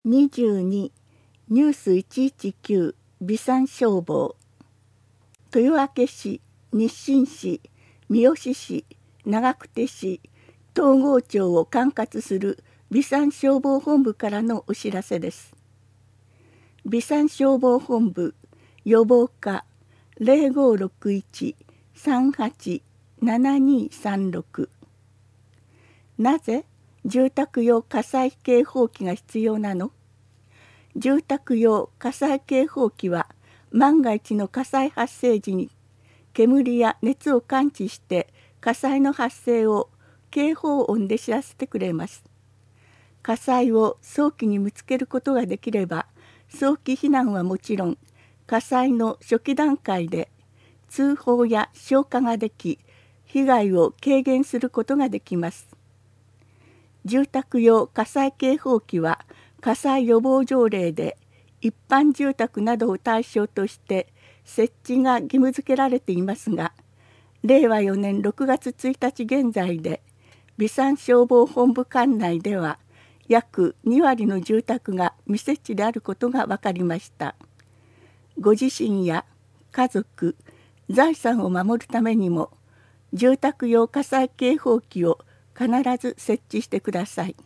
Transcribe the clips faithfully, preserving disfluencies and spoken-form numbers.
にじゅうにニュースいちいちきゅう備産消防豊明市、日清市、三好市、長久手市、東郷町を管轄する備産消防本部からのお知らせです。備産消防本部予防課 ゼロごろくいち さんはち ななにさんろく。なぜ住宅用火災警報器が必要なの？住宅用火災警報器は万が一の火災発生時に煙や熱を感知して火災の発生を警報音で知らせてくれます。火災を早期に見つけることができれば早期避難はもちろん火災の初期段階で通報や消火ができ被害を軽減することができます。住宅用火災警報器は火災予防条例で一般住宅などを対象として設置が義務付けられていますが、れいわよねんろくがつついたち現在で備産消防本部管内では約にわりの住宅が未設置であることが分かりました。ご自身や家族、財産を守るためにも住宅用火災警報器を必ず設置してください。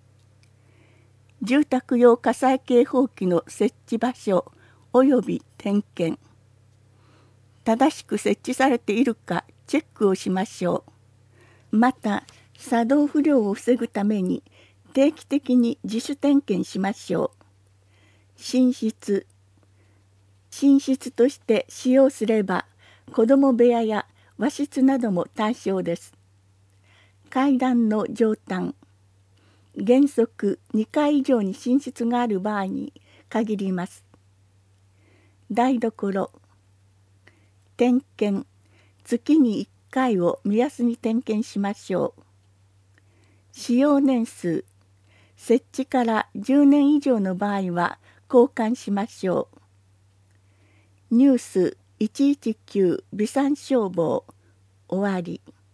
住宅用火災警報器の設置場所および点検。正しく設置されているかチェックをしましょう。また、作動不良を防ぐために定期的に自主点検しましょう。寝室。寝室として使用すれば、子ども部屋や和室なども対象です。階段の上端。原則にかい以上に寝室がある場合に限ります。台所。点検。月にいっかいを目安に点検しましょう。使用年数。設置からじゅうねん以上の場合は交換しましょう。ニュースいちいちきゅう備産消防終わり。